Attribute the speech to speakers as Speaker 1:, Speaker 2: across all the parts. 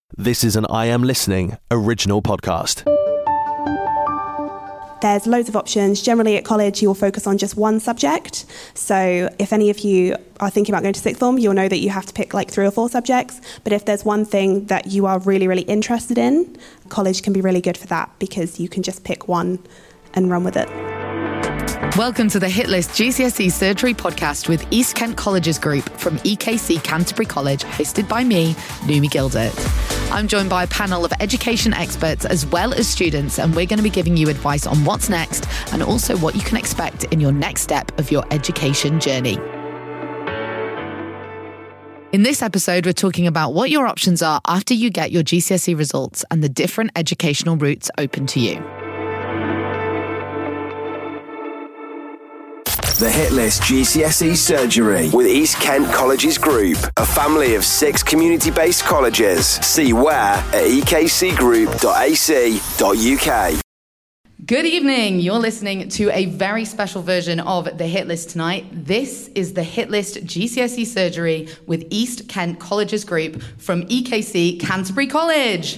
Speaker 1: This is an I Am Listening original podcast.
Speaker 2: There's loads of options. Generally at college, you'll focus on just one subject. So if any of you are thinking about going to sixth form, you'll know that you have to pick like 3 or 4 subjects. But if there's one thing that you are really, really interested in, college can be really good for that because you can just pick one and run with it.
Speaker 3: Welcome to the Hitlist GCSE Surgery podcast with East Kent Colleges Group from EKC Canterbury College, hosted by me, Numi Gildert. I'm joined by a panel of education experts as well as students, and we're going to be giving you advice on what's next and also what you can expect in your next step of your education journey. In this episode, we're talking about what your options are after you get your GCSE results and the different educational routes open to you.
Speaker 4: The Hitlist GCSE Surgery with East Kent Colleges Group, a family of 6 community-based colleges. See where at ekcgroup.ac.uk.
Speaker 3: Good evening. You're listening to a very special version of the Hitlist tonight. This is the Hitlist GCSE Surgery with East Kent Colleges Group from EKC Canterbury College.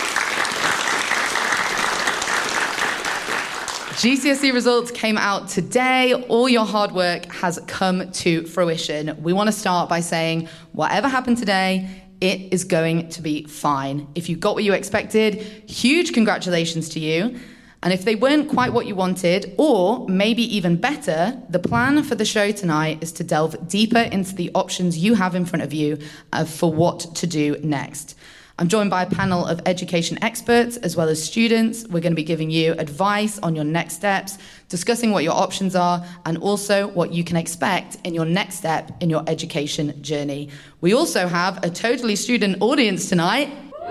Speaker 3: GCSE results came out today. All your hard work has come to fruition. We want to start by saying, whatever happened today, it is going to be fine. If you got what you expected, huge congratulations to you. And if they weren't quite what you wanted, or maybe even better, the plan for the show tonight is to delve deeper into the options you have in front of you for what to do next. I'm joined by a panel of education experts as well as students. We're going to be giving you advice on your next steps, discussing what your options are, and also what you can expect in your next step in your education journey. We also have a totally student audience tonight,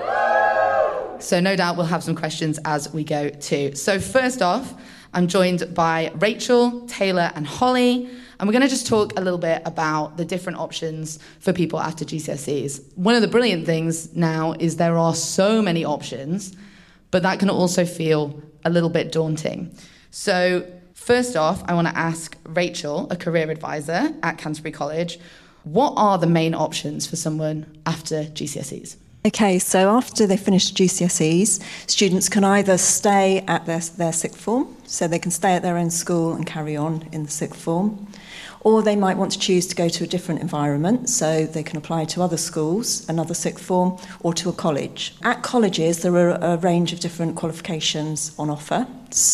Speaker 3: so no doubt we'll have some questions as we go too. So first off, I'm joined by Rachel, Taylor, and Holly. And we're going to just talk a little bit about the different options for people after GCSEs. One of the brilliant things now is there are so many options, but that can also feel a little bit daunting. So first off, I want to ask Rachel, a career advisor at Canterbury College, what are the main options for someone after GCSEs?
Speaker 5: Okay, so after they finish GCSEs, students can either stay at their sixth form, so they can stay at their own school and carry on in the sixth form, or they might want to choose to go to a different environment, so they can apply to other schools, another sixth form, or to a college. At colleges, there are a range of different qualifications on offer.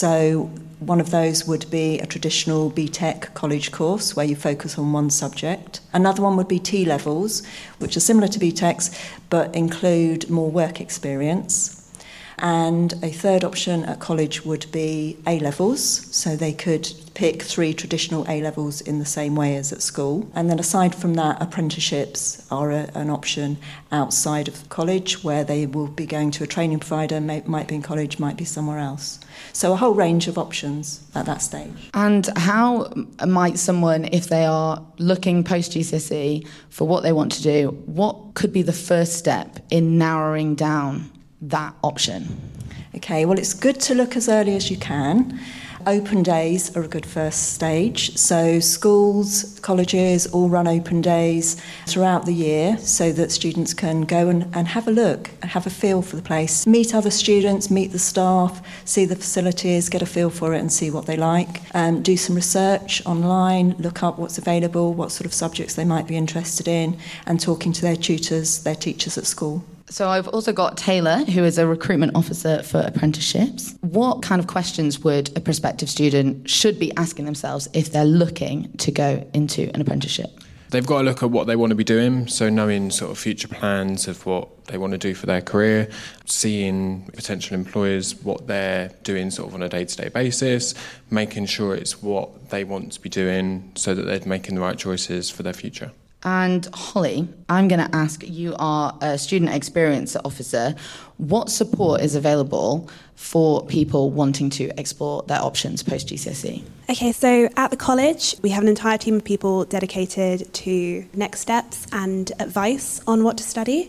Speaker 5: So one of those would be a traditional BTEC college course where you focus on one subject. Another one would be T-levels, which are similar to BTECs but include more work experience. And a third option at college would be A-levels, so they could pick 3 traditional A-levels in the same way as at school. And then aside from that, apprenticeships are an option outside of college where they will be going to a training provider, might be in college, might be somewhere else. So a whole range of options at that stage.
Speaker 3: And how might someone, if they are looking post-GCSE for what they want to do, what could be the first step in narrowing down that option?
Speaker 5: Okay, well, it's good to look as early as you can. Open days are a good first stage. So schools, colleges all run open days throughout the year so that students can go and have a look, have a feel for the place, meet other students, meet the staff, see the facilities, get a feel for it and see what they like. Do some research online, look up what's available, what sort of subjects they might be interested in, and talking to their tutors, their teachers at school.
Speaker 3: So I've also got Taylor, who is a recruitment officer for apprenticeships. What kind of questions would a prospective student should be asking themselves if they're looking to go into an apprenticeship?
Speaker 6: They've got to look at what they want to be doing, so knowing sort of future plans of what they want to do for their career, seeing potential employers, what they're doing sort of on a day-to-day basis, making sure it's what they want to be doing so that they're making the right choices for their future.
Speaker 3: And Holly, I'm going to ask, you are a student experience officer. What support is available for people wanting to explore their options post-GCSE?
Speaker 2: Okay, so at the college, we have an entire team of people dedicated to next steps and advice on what to study.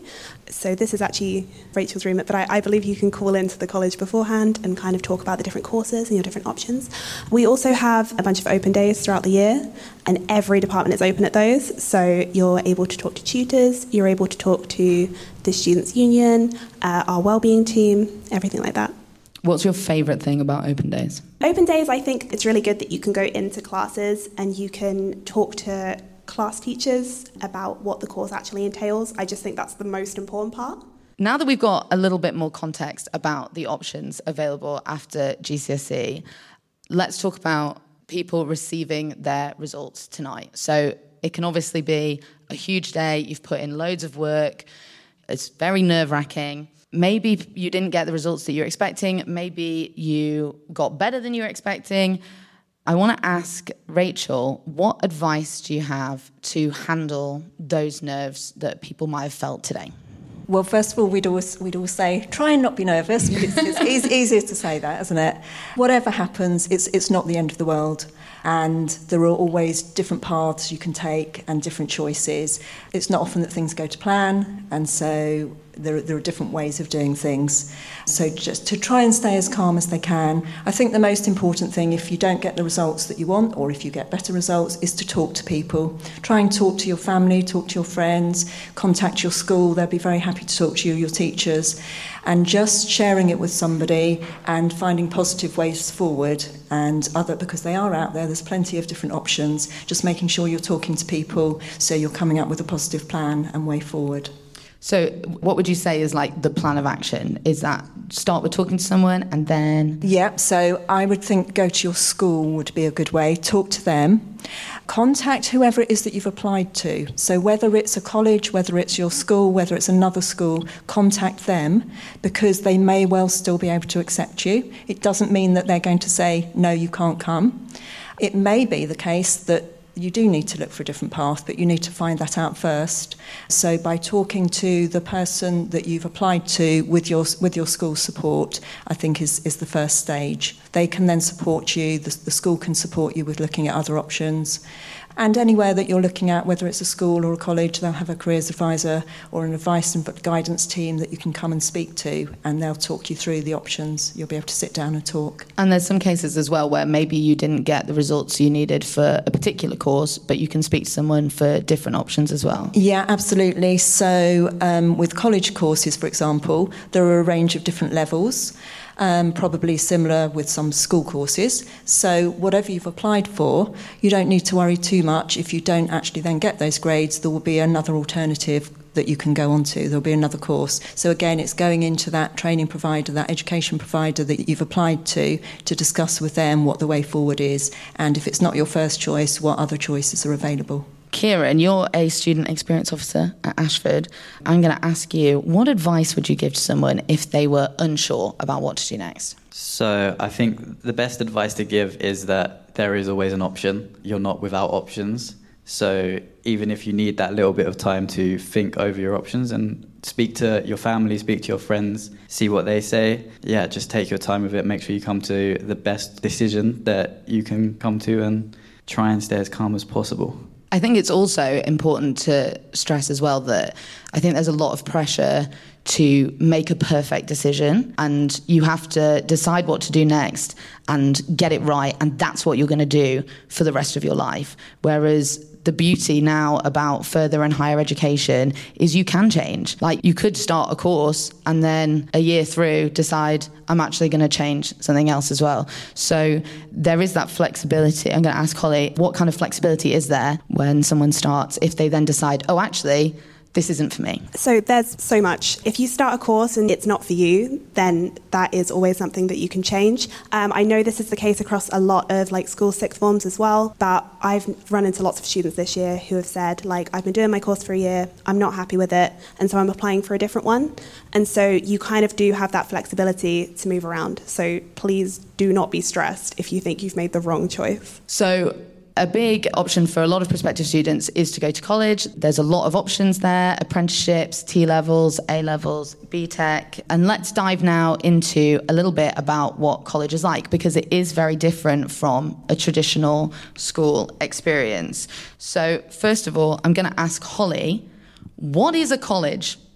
Speaker 2: So this is actually Rachel's remit, but I believe you can call into the college beforehand and kind of talk about the different courses and your different options. We also have a bunch of open days throughout the year, and every department is open at those. So you're able to talk to tutors, you're able to talk to the Students' Union, our wellbeing team, everything like that.
Speaker 3: What's your favourite thing about open days?
Speaker 2: Open days, I think it's really good that you can go into classes and you can talk to class teachers about what the course actually entails. I just think that's the most important part.
Speaker 3: Now that we've got a little bit more context about the options available after GCSE, let's talk about people receiving their results tonight. So it can obviously be a huge day, you've put in loads of work, it's very nerve-wracking. Maybe you didn't get the results that you're expecting, maybe you got better than you were expecting. I want to ask Rachel, what advice do you have to handle those nerves that people might have felt today?
Speaker 5: Well, first of all, we'd always say, try and not be nervous. It's easier to say that, isn't it? Whatever happens, it's not the end of the world. And there are always different paths you can take and different choices. It's not often that things go to plan, and so there are different ways of doing things. So just to try and stay as calm as they can. I think the most important thing, if you don't get the results that you want, or if you get better results, is to talk to people. Try and talk to your family, talk to your friends, contact your school. They'll be very happy to talk to you, your teachers. And just sharing it with somebody and finding positive ways forward, and because they are out there, there's plenty of different options. Just making sure you're talking to people so you're coming up with a positive plan and way forward.
Speaker 3: So what would you say is like the plan of action? Is that start with talking to someone and then...
Speaker 5: Yeah, so I would think go to your school would be a good way. Talk to them. Contact whoever it is that you've applied to. So whether it's a college, whether it's your school, whether it's another school, contact them, because they may well still be able to accept you. It doesn't mean that they're going to say, no, you can't come. It may be the case that you do need to look for a different path, but you need to find that out first. So by talking to the person that you've applied to with your school support, I think is the first stage. They can then support you, the school can support you with looking at other options. And anywhere that you're looking at, whether it's a school or a college, they'll have a careers advisor or an advice and guidance team that you can come and speak to, and they'll talk you through the options. You'll be able to sit down and talk.
Speaker 3: And there's some cases as well where maybe you didn't get the results you needed for a particular course, but you can speak to someone for different options as well.
Speaker 5: Yeah, absolutely. So with college courses, for example, there are a range of different levels. Probably similar with some school courses. So whatever you've applied for, you don't need to worry too much. If you don't actually then get those grades, there will be another alternative that you can go on to. There'll be another course. So again, it's going into that training provider, that education provider that you've applied to discuss with them what the way forward is. And if it's not your first choice, what other choices are available.
Speaker 3: Kieran, you're a student experience officer at Ashford. I'm going to ask you, what advice would you give to someone if they were unsure about what to do next?
Speaker 7: So I think the best advice to give is that there is always an option. You're not without options. So even if you need that little bit of time to think over your options and speak to your family, speak to your friends, see what they say, just take your time with it. Make sure you come to the best decision that you can come to and try and stay as calm as possible.
Speaker 3: I think it's also important to stress as well that I think there's a lot of pressure to make a perfect decision, and you have to decide what to do next and get it right, and that's what you're going to do for the rest of your life. Whereas the beauty now about further and higher education is you can change. Like, you could start a course and then a year through decide I'm actually going to change something else as well. So there is that flexibility. I'm going to ask Holly, what kind of flexibility is there when someone starts if they then decide, oh, actually, this isn't for me?
Speaker 2: So there's so much. If you start a course and it's not for you, then that is always something that you can change. I know this is the case across a lot of school sixth forms as well, but I've run into lots of students this year who have said, I've been doing my course for a year, I'm not happy with it, and so I'm applying for a different one. And so you kind of do have that flexibility to move around. So please do not be stressed if you think you've made the wrong choice.
Speaker 3: So a big option for a lot of prospective students is to go to college. There's a lot of options there: apprenticeships, T-levels, A-levels, BTEC. And let's dive now into a little bit about what college is like, because it is very different from a traditional school experience. So first of all, I'm going to ask Holly, what is a college?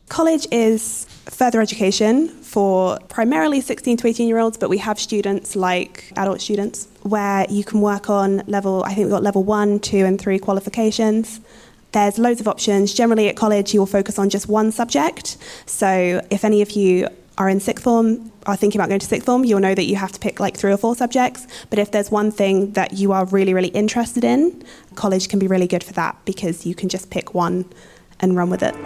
Speaker 2: College is further education for primarily 16 to 18-year-olds, but we have students like adult students where you can work on I think we've got level 1, 2 and 3 qualifications. There's loads of options. Generally at college, you will focus on just one subject. So if any of you are in sixth form, are thinking about going to sixth form, you'll know that you have to pick like 3 or 4 subjects. But if there's one thing that you are really, really interested in, college can be really good for that because you can just pick one and run with it.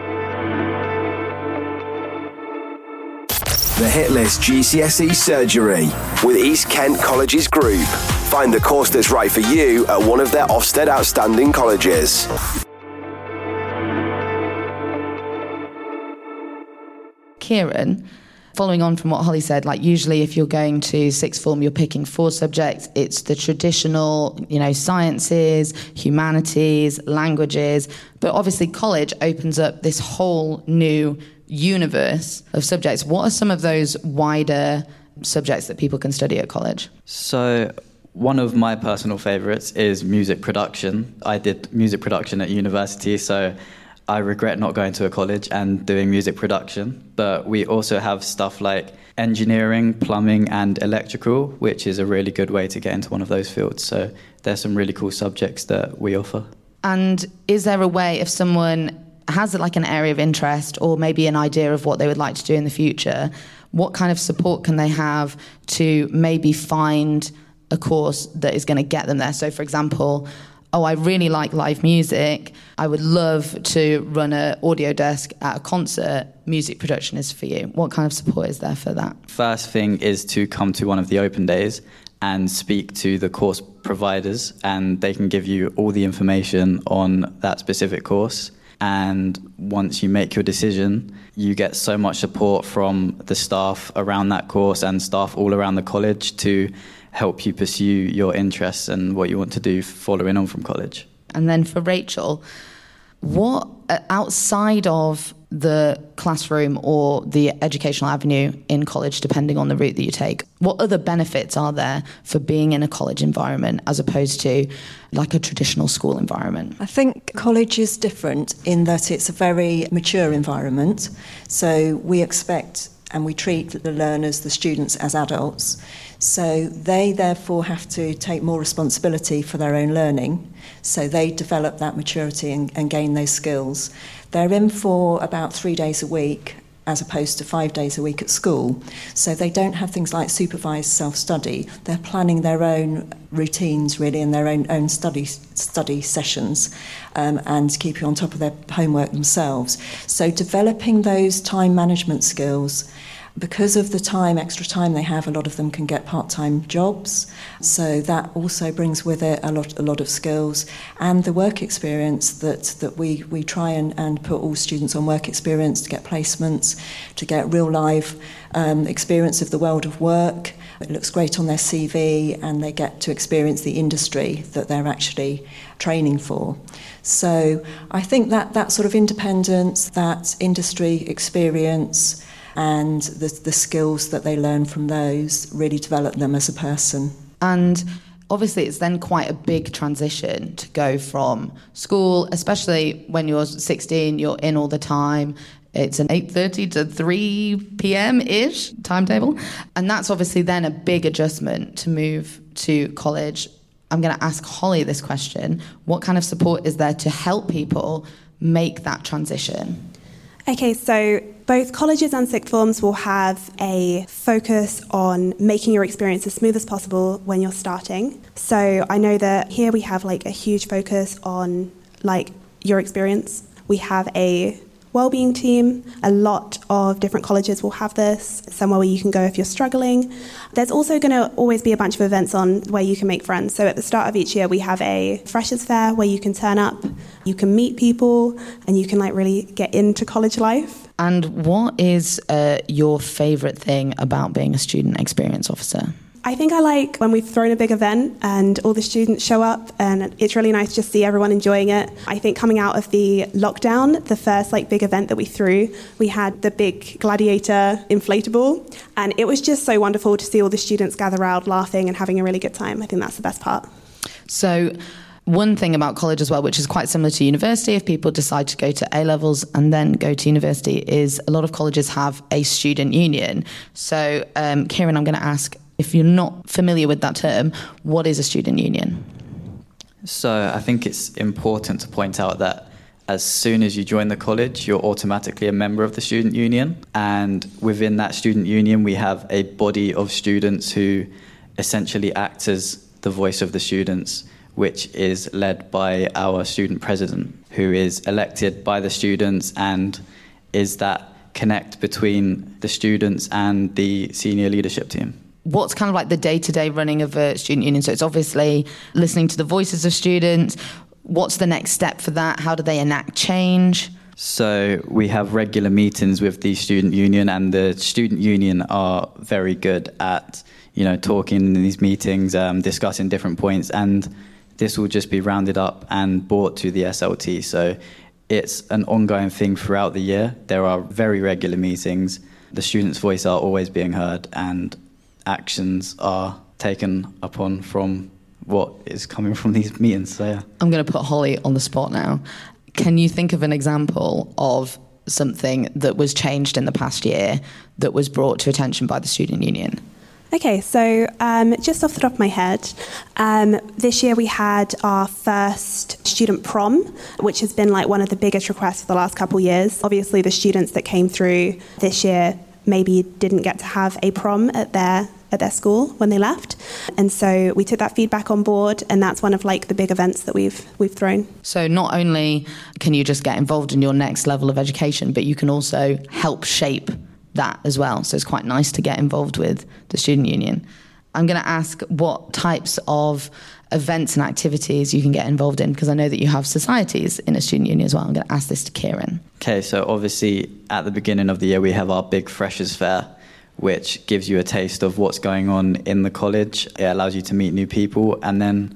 Speaker 4: The Hitlist GCSE Surgery with East Kent Colleges Group. Find the course that's right for you at one of their Ofsted outstanding colleges.
Speaker 3: Kieran, following on from what Holly said, like usually if you're going to sixth form, you're picking 4 subjects. It's the traditional, sciences, humanities, languages. But obviously college opens up this whole new universe of subjects. What are some of those wider subjects that people can study at college?
Speaker 7: So one of my personal favourites is music production. I did music production at university, so I regret not going to a college and doing music production. But we also have stuff like engineering, plumbing and electrical, which is a really good way to get into one of those fields. So there's some really cool subjects that we offer.
Speaker 3: And is there a way, if someone has like an area of interest or maybe an idea of what they would like to do in the future, what kind of support can they have to maybe find a course that is going to get them there? So for example, I really like live music. I would love to run an audio desk at a concert. Music production is for you. What kind of support is there for that?
Speaker 7: First thing is to come to one of the open days and speak to the course providers, and they can give you all the information on that specific course. And once you make your decision, you get so much support from the staff around that course and staff all around the college to help you pursue your interests and what you want to do following on from college.
Speaker 3: And then for Rachel, what outside of the classroom or the educational avenue in college, depending on the route that you take, what other benefits are there for being in a college environment as opposed to like a traditional school environment?
Speaker 5: I think college is different in that it's a very mature environment. So we expect and we treat the learners, the students, as adults. So they therefore have to take more responsibility for their own learning. So they develop that maturity and gain those skills. They're in for about 3 days a week as opposed to 5 days a week at school. So they don't have things like supervised self-study. They're planning their own routines really and their own study sessions and keeping on top of their homework themselves. So developing those time management skills. Because of the extra time they have, a lot of them can get part-time jobs. So that also brings with it a lot of skills. And the work experience that we try and put all students on work experience to get placements, to get real life experience of the world of work. It looks great on their CV and they get to experience the industry that they're actually training for. So I think that sort of independence, that industry experience, and the skills that they learn from those really develop them as a person. And
Speaker 3: obviously it's then quite a big transition to go from school, especially when you're 16, you're in all the time. It's an 8:30 to 3 p.m.-ish timetable. And that's obviously then a big adjustment to move to college. I'm going to ask Holly this question. What kind of support is there to help people make that transition?
Speaker 2: Okay, so both colleges and sixth forms will have a focus on making your experience as smooth as possible when you're starting. So I know that here we have like a huge focus on like your experience. We have a wellbeing team. A lot of different colleges will have this, somewhere where you can go if you're struggling. There's also going to always be a bunch of events on where you can make friends. So at the start of each year, we have a freshers fair where you can turn up, you can meet people, and you can like really get into college life.
Speaker 3: And what is your favourite thing about being a student experience officer?
Speaker 2: I think I like when we've thrown a big event and all the students show up, and it's really nice to just see everyone enjoying it. I think coming out of the lockdown, the first like big event that we threw, we had the big gladiator inflatable, and it was just so wonderful to see all the students gather around laughing and having a really good time. I think that's the best part.
Speaker 3: So One thing about college as well, which is quite similar to university, if people decide to go to A-levels and then go to university, is a lot of colleges have a student union. So, Kieran, I'm going to ask, if you're not familiar with that term, what is a student union?
Speaker 7: So I think it's important to point out that as soon as you join the college, you're automatically a member of the student union. And within that student union, we have a body of students who essentially act as the voice of the students, which is led by our student president, who is elected by the students and is that connect between the students and the senior leadership team.
Speaker 3: What's kind of like the day-to-day running of a student union? So it's obviously listening to the voices of students. What's the next step for that? How do they enact change?
Speaker 7: So we have regular meetings with the student union, and the student union are very good at, talking in these meetings, discussing different points, and this will just be rounded up and brought to the SLT. So it's an ongoing thing throughout the year. There are very regular meetings. The students' voice are always being heard, and actions are taken upon from what is coming from these meetings. So, yeah.
Speaker 3: I'm going to put Holly on the spot now. Can you think of an example of something that was changed in the past year that was brought to attention by the student union?
Speaker 2: Okay, so just off the top of my head, this year we had our first student prom, which has been like one of the biggest requests for the last couple of years. Obviously, the students that came through this year maybe didn't get to have a prom at their school when they left, and so we took that feedback on board, and that's one of like the big events that we've thrown.
Speaker 3: So not only can you just get involved in your next level of education, but you can also help shape that as well. So it's quite nice to get involved with the student union. I'm going to ask what types of events and activities you can get involved in, because I know that you have societies in a student union as well. I'm going to ask this to Kieran.
Speaker 7: Okay, so obviously at the beginning of the year we have our big Freshers' Fair, which gives you a taste of what's going on in the college. It allows you to meet new people, and then,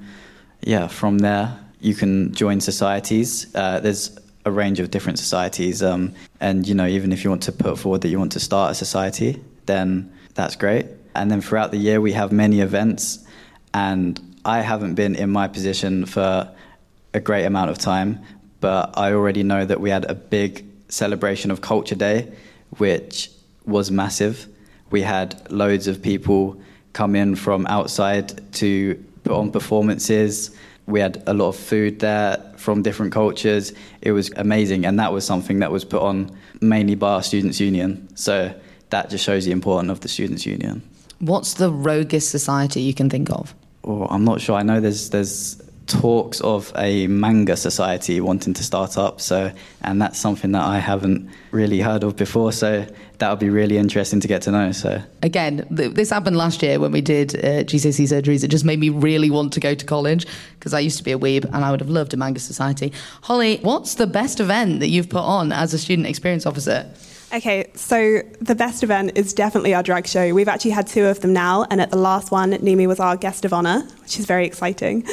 Speaker 7: from there you can join societies. There's a range of different societies, and even if you want to put forward that you want to start a society, then that's great. And then throughout the year we have many events, and I haven't been in my position for a great amount of time, but I already know that we had a big celebration of Culture Day, which was massive. We had loads of people come in from outside to put on performances. We had a lot of food there from different cultures. It was amazing, and that was something that was put on mainly by our Students' Union. So that just shows the importance of the Students' Union.
Speaker 3: What's the roguest society you can think of?
Speaker 7: Oh, I'm not sure. I know there's talks of a manga society wanting to start up, and that's something that I haven't really heard of before, so that would be really interesting to get to know. So
Speaker 3: again, this happened last year when we did GCSE surgeries. It just made me really want to go to college, because I used to be a weeb and I would have loved a manga society. Holly, what's the best event that you've put on as a student experience officer?
Speaker 2: Okay, so the best event is definitely our drag show. We've actually had 2 of them now, and at the last one, Numi was our guest of honour, which is very exciting.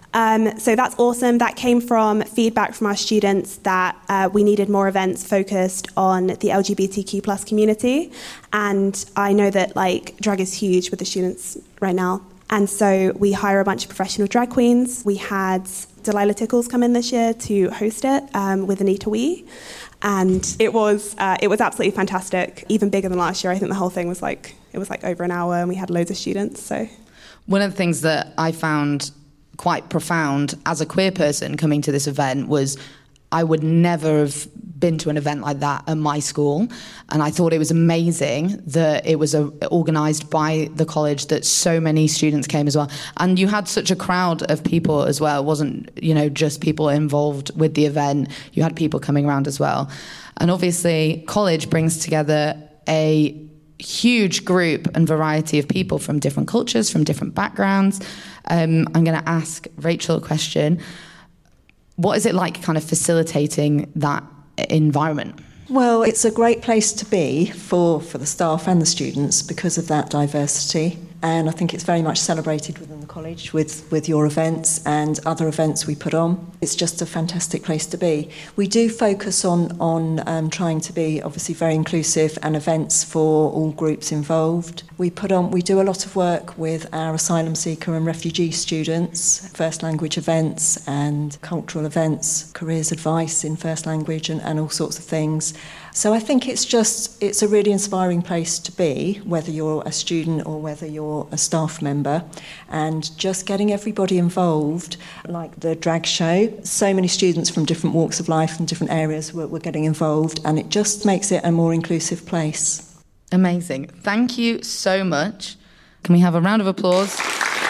Speaker 2: So that's awesome. That came from feedback from our students that we needed more events focused on the LGBTQ+ community. And I know that drag is huge with the students right now. And so we hire a bunch of professional drag queens. We had Delilah Tickles come in this year to host it with Anita Wee. And it was absolutely fantastic, even bigger than last year. I think the whole thing was over an hour, and we had loads of students. So
Speaker 3: one of the things that I found quite profound as a queer person coming to this event was I would never have been to an event like that at my school, and I thought it was amazing that it was organised by the college, that so many students came as well, and you had such a crowd of people as well. It wasn't just people involved with the event, you had people coming around as well. And obviously college brings together a huge group and variety of people from different cultures, from different backgrounds. I'm going to ask Rachel a question. What is it like kind of facilitating that environment?
Speaker 5: Well, it's a great place to be for the staff and the students because of that diversity. and I think it's very much celebrated within the college with your events and other events we put on. It's just a fantastic place to be. We do focus on trying to be obviously very inclusive and events for all groups involved. We do a lot of work with our asylum seeker and refugee students, first language events and cultural events, careers advice in first language and all sorts of things. So I think it's a really inspiring place to be, whether you're a student or whether you're a staff member, and just getting everybody involved, like the drag show. So many students from different walks of life and different areas were getting involved, and it just makes it a more inclusive place.
Speaker 3: Amazing. Thank you so much. Can we have a round of applause?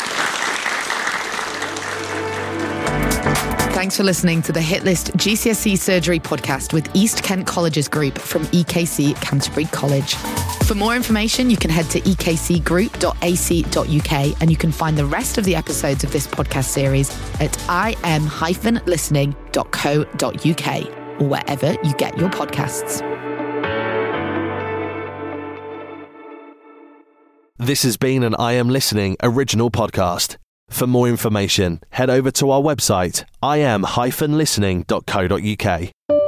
Speaker 3: Thanks for listening to the Hitlist GCSE Surgery podcast with East Kent Colleges Group from EKC Canterbury College. For more information, you can head to ekcgroup.ac.uk, and you can find the rest of the episodes of this podcast series at im-listening.co.uk or wherever you get your podcasts.
Speaker 1: This has been an I Am Listening original podcast. For more information, head over to our website, im-listening.co.uk.